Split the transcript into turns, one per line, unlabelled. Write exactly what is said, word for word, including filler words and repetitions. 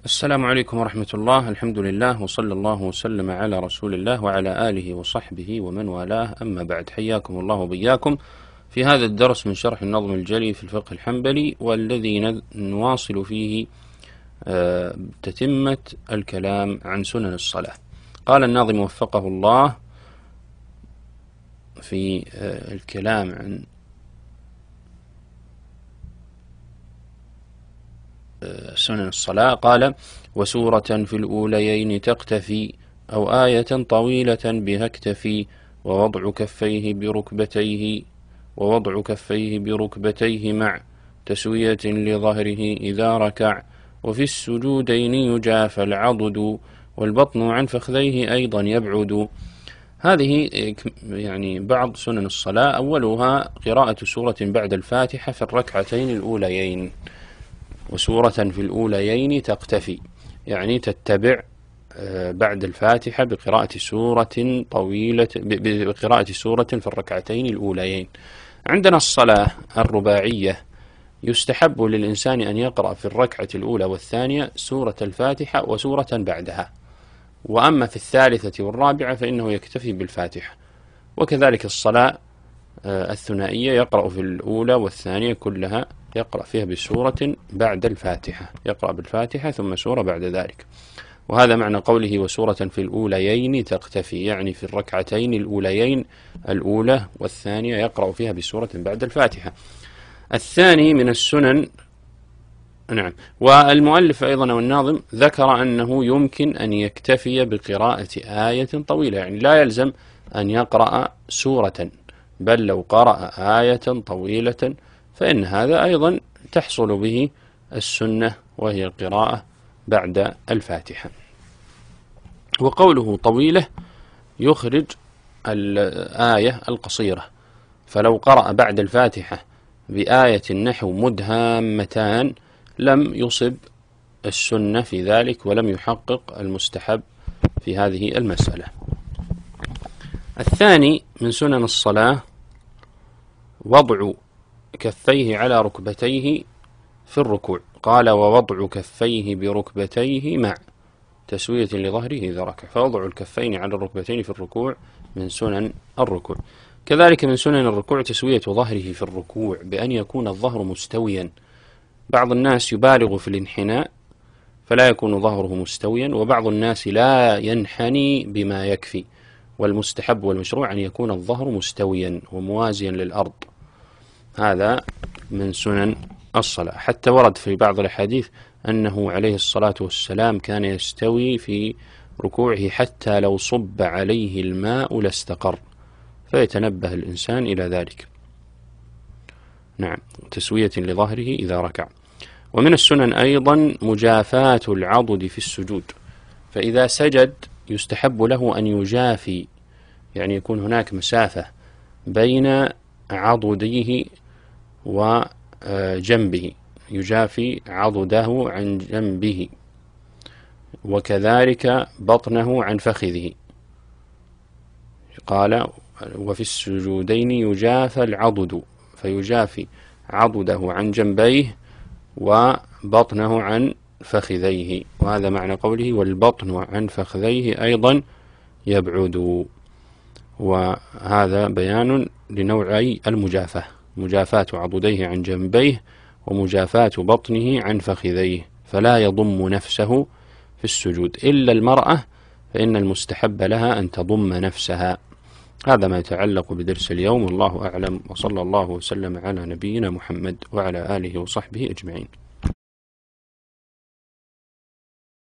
السلام عليكم ورحمة الله. الحمد لله وصلى الله وسلم على رسول الله وعلى آله وصحبه ومن والاه، أما بعد. حياكم الله وبياكم في هذا الدرس من شرح النظم الجلي في الفقه الحنبلي، والذي نواصل فيه تتمة الكلام عن سنن الصلاة. قال الناظم وفقه الله في الكلام عن سنن الصلاة، قال: وسورة في الأوليين تقتفي، أو آية طويلة بها اكتفي، ووضع كفيه بركبتيه ووضع كفيه بركبتيه مع تسوية لظهره إذا ركع، وفي السجودين يجافى العضد، والبطن عن فخذيه أيضا يبعد. هذه يعني بعض سنن الصلاة. أولها قراءة سورة بعد الفاتحة في الركعتين الأوليين. وسورة في الأوليين تقتفي، يعني تتبع بعد الفاتحة بقراءة سورة طويلة بقراءة سورة في الركعتين الأوليين. عندنا الصلاة الرباعية، يستحب للإنسان أن يقرأ في الركعة الأولى والثانية سورة الفاتحة وسورة بعدها، وأما في الثالثة والرابعة فإنه يكتفي بالفاتحة. وكذلك الصلاة الثنائية، يقرأ في الأولى والثانية كلها يقرأ فيها بسورة بعد الفاتحة، يقرأ بالفاتحة ثم سورة بعد ذلك. وهذا معنى قوله وسورة في الأوليين تقتفي، يعني في الركعتين الأوليين الأولى والثانية يقرأ فيها بسورة بعد الفاتحة. الثاني من السنن، نعم. والمؤلف أيضا أو الناظم ذكر أنه يمكن أن يكتفي بقراءة آية طويلة، يعني لا يلزم أن يقرأ سورة، بل لو قرأ آية طويلة فإن هذا أيضا تحصل به السنة، وهي القراءة بعد الفاتحة. وقوله طويلة يخرج الآية القصيرة، فلو قرأ بعد الفاتحة بآية نحو مدهامتان لم يصب السنة في ذلك، ولم يحقق المستحب في هذه المسألة. الثاني من سنن الصلاة وضع كفيه على ركبتيه في الركوع. قال: ووضع كفيه بركبتيه مع تسوية لظهره إذا ركع. فوضع الكفين على الركبتين في الركوع من سنن الركوع. كذلك من سنن الركوع تسوية ظهره في الركوع بأن يكون الظهر مستويا. بعض الناس يبالغ في الانحناء فلا يكون ظهره مستويا، وبعض الناس لا ينحني بما يكفي. والمستحب والمشروع أن يكون الظهر مستويا وموازيا للأرض. هذا من سنن الصلاة. حتى ورد في بعض الأحاديث أنه عليه الصلاة والسلام كان يستوي في ركوعه حتى لو صب عليه الماء لاستقر، فيتنبه الإنسان إلى ذلك. نعم، تسوية لظهره إذا ركع. ومن السنن أيضا مجافاة العضد في السجود، فإذا سجد يستحب له أن يجافي، يعني يكون هناك مسافة بين عضديه وجنبه، يجافي عضده عن جنبه، وكذلك بطنه عن فخذه. قال: وفي السجودين يجافى العضد، فيجافي عضده عن جنبيه وبطنه عن فخذيه. وهذا معنى قوله: والبطن عن فخذيه أيضا يبعد. وهذا بيان لنوعي المجافاة: مجافاة عضديه عن جنبيه، ومجافاة بطنه عن فخذيه. فلا يضم نفسه في السجود، إلا المرأة فإن المستحب لها أن تضم نفسها. هذا ما يتعلق بدرس اليوم، والله أعلم، وصلى الله وسلم على نبينا محمد وعلى آله وصحبه أجمعين.